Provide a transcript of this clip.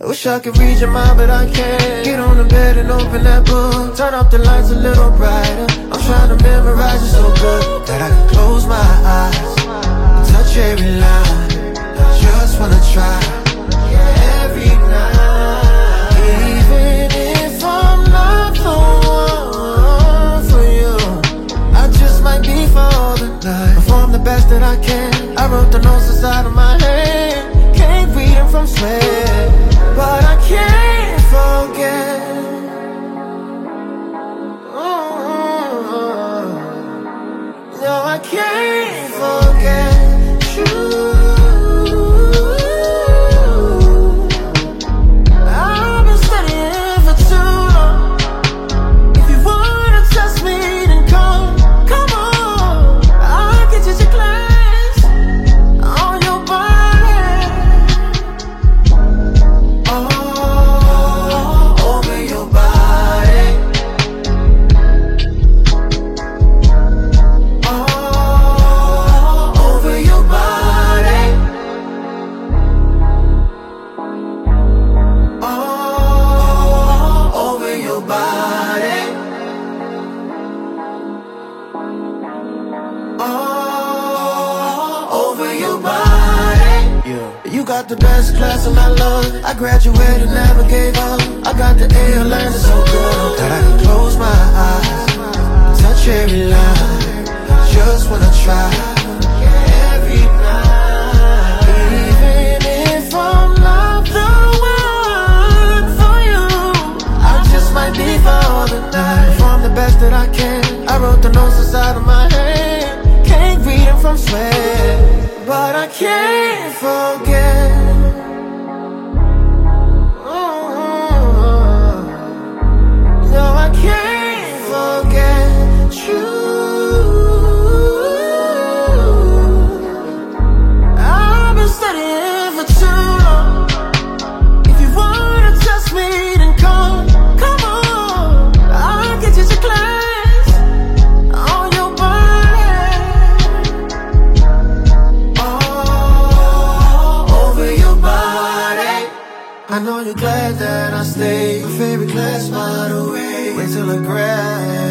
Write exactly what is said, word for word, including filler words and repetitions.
I wish I could read your mind, but I can't. Get on the bed and open that book. Turn off the lights a little brighter. I'm trying to memorize it so good that I can close my eyes and touch every line. I just wanna try every night. Even if I'm not the one for you, I just might be for the night. Perform the best that I can. I wrote the notes inside of my hand. Can't read them from sweat, but I can't forget. Mm-hmm. No, I can't forget you. I've been studying for too long. If you wanna test me, then come, come on. I'll get you to class on your body. Oh, over your body. Oh, over your body. Oh, over your body. Oh, over your body. Yeah. You got the best class in my love. I graduated, never gave up. I got the A, I learned it so good that I can close my eyes, touch every line. Just wanna try every night. Even if I'm not the one for you, I just might be for the night. Perform the best that I can. I wrote the notes inside of my hand. Can't read them from sweat, but I can't forget. Mm-hmm. No, I can't forget you. I've been studying for too long. If you wanna test me, then come, come on. I'll get you to class on your body. Oh, over your body. I know you're glad that I stayed. Your favorite class, by the way. Wait till I grad.